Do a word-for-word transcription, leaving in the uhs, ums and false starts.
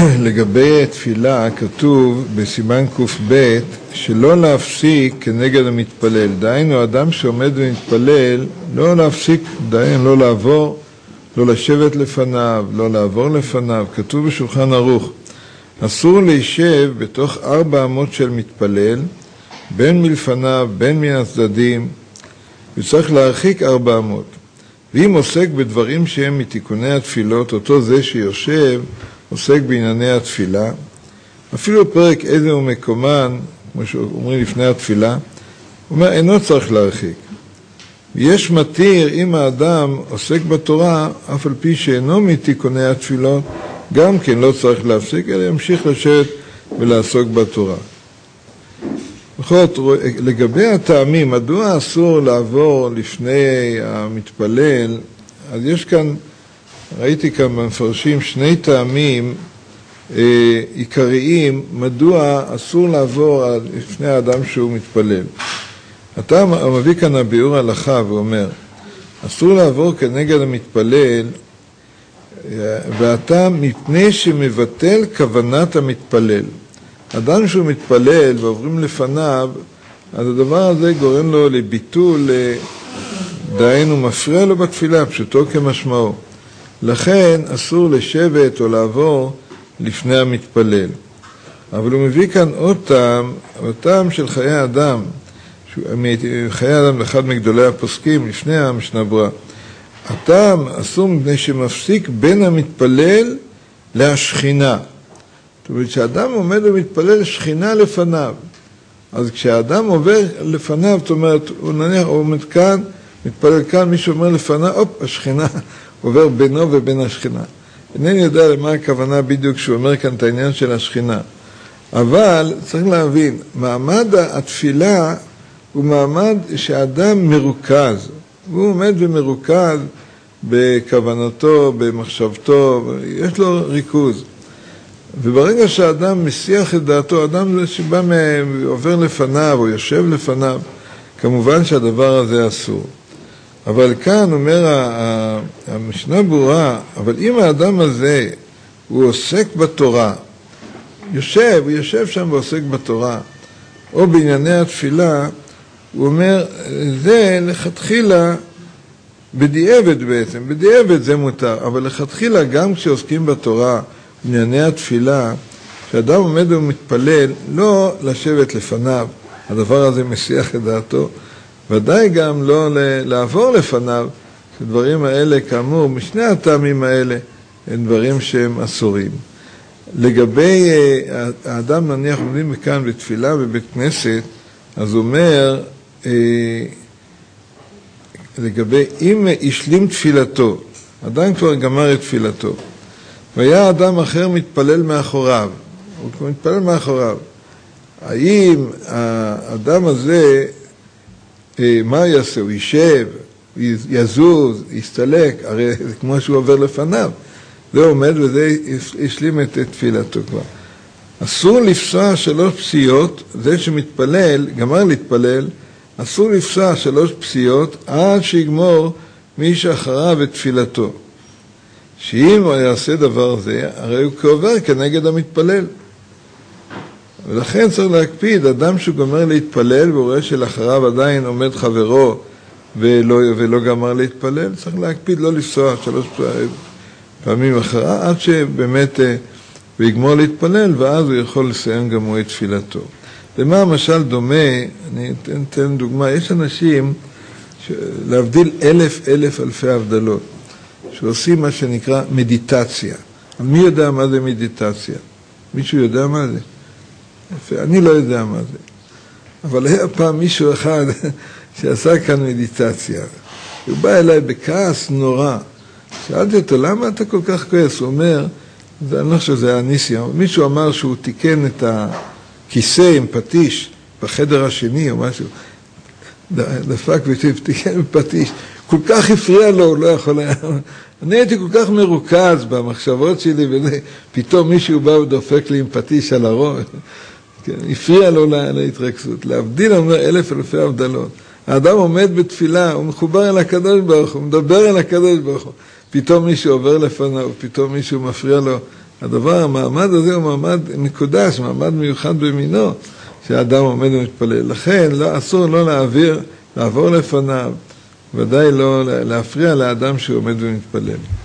לגבי תפילה כתוב בסימן קוף ב' שלא להפסיק כנגד המתפלל. דהיינו, אדם שעומד ומתפלל, לא להפסיק, דהיינו, לא לעבור, לא לשבת לפניו, לא לעבור לפניו. כתוב בשולחן ערוך, אסור להישב בתוך ארבע אמות של מתפלל, בין מלפניו, בין מן הצדדים, וצריך להרחיק ארבע אמות. ואם עוסק בדברים שהם מתיקוני התפילות, אותו זה שיושב, עוסק בענייני התפילה, אפילו פרק איזה ומקומן, כמו שאומרים לפני התפילה, הוא אומר, אינו צריך להרחיק. יש מתיר אם האדם עוסק בתורה, אף על פי שאינו מתיקוני התפילות, גם כן לא צריך להפסיק, אלא ימשיך לשבת ולעסוק בתורה. בכל זאת, לגבי הטעמים, מדוע אסור לעבור לפני המתפלל, אז יש כאן, ראיתי כאן במפרשים שני טעמים אה, עיקריים, מדוע אסור לעבור לפני האדם שהוא מתפלל. אתה מביא כאן הביאור הלכה ואומר, אסור לעבור כנגד המתפלל, ואתה מפני שמבטל כוונת המתפלל. אדם שהוא מתפלל ועוברים לפניו, אז הדבר הזה גורם לו לביטול, דהיינו מפריע לו בתפילה, פשוטו כמשמעו. לכן אסור לשבת או לעבור לפני המתפלל. אבל הוא מביא כאן עוד טעם, עוד טעם של חיי האדם, חיי האדם לאחד מגדולי הפוסקים, לפני המשנה ברורה. הטעם אסור מפני שמפסיק בין המתפלל להשכינה. זאת אומרת, כשאדם עומד ומתפלל, שכינה לפניו. אז כשאדם עובר לפניו, זאת אומרת, הוא נניח, הוא עומד כאן, מתפלל כאן, מישהו אומר לפניו, אופ, השכינה עובר בינו ובין השכינה. אינני יודע למה הכוונה בדיוק שהוא אומר כאן את העניין של השכינה. אבל צריך להבין, מעמד התפילה הוא מעמד שהאדם מרוכז. הוא עומד ומרוכז בכוונתו, במחשבתו, יש לו ריכוז. וברגע שהאדם מסיח את דעתו, אדם שבא עובר לפניו או יושב לפניו, כמובן שהדבר הזה אסור. אבל כאן אומר המשנה ברורה, אבל אם האדם הזה הוא עוסק בתורה, יושב, הוא יושב שם ועוסק בתורה, או בענייני התפילה, הוא אומר, זה לכתחילה בדיעבד בעצם, בדיעבד זה מותר, אבל לכתחילה גם כשעוסקים בתורה, בענייני התפילה, כשאדם עומד ומתפלל, לא לשבת לפניו, הדבר הזה מסיח את דעתו, ודאי גם לא לעבור לפניו, שדברים האלה, כאמור, משני הטעמים האלה, הם דברים שהם אסורים. לגבי האדם, נניח, עומדים מכאן בתפילה בבית כנסת, אז הוא אומר, לגבי, אם השלים תפילתו, אדם כבר גמר את תפילתו, והיה אדם אחר מתפלל מאחוריו, הוא מתפלל מאחוריו, האם האדם הזה, מה יעשה? הוא יישב, יזוז, יסתלק, הרי זה כמו שהוא עובר לפניו, זה עומד וזה השלים את תפילתו כבר. אסור לפסוע שלוש פסיעות, זה שמתפלל, גמר להתפלל, אסור לפסוע שלוש פסיעות עד שיגמור מי שאחריו את תפילתו. שאם הוא יעשה דבר זה, הרי הוא כעובר כנגד המתפלל. ולכן צריך להקפיד, אדם שהוא גמר להתפלל והוא רואה שלאחריו עדיין עומד חברו ולא, ולא גמר להתפלל, צריך להקפיד לא לפסוע שלוש פעמים אחריו, עד שבאמת הוא יגמור להתפלל, ואז הוא יכול לסיים גם הוא את תפילתו. למה המשל דומה, אני אתן, אתן דוגמה, יש אנשים להבדיל אלף אלף אלפי הבדלות, שעושים מה שנקרא מדיטציה. מי יודע מה זה מדיטציה? מישהו יודע מה זה? אני לא יודע מה זה. אבל היה פעם מישהו אחד שעשה כאן מדיטציה. הוא בא אליי בכעס נורא. שאלתי אותו, למה אתה כל כך כועס? הוא אומר, אני לא חושב שזה היה ניסי, מישהו אמר שהוא תיקן את הכיסא עם פטיש בחדר השני או משהו. דפק ותיקן עם פטיש. כל כך הפריע לו, הוא לא יכול היה. אני הייתי כל כך מרוכז במחשבות שלי, ופתאום מישהו בא ודופק לי עם פטיש על הראש. כן, הפריע לו להתרכזות. להבדיל אומר אלף אלפי הבדלות. האדם עומד בתפילה, הוא מחובר אל הקדוש ברוך הוא, הוא מדבר אל הקדוש ברוך הוא. פתאום מישהו עובר לפניו, פתאום מישהו מפריע לו, הדבר, המעמד הזה הוא מעמד מקודש, מעמד מיוחד במינו, שהאדם עומד ומתפלל. לכן לא, אסור לא להעביר, לעבור לפניו, ודאי לא להפריע לאדם שהוא עומד ומתפלל.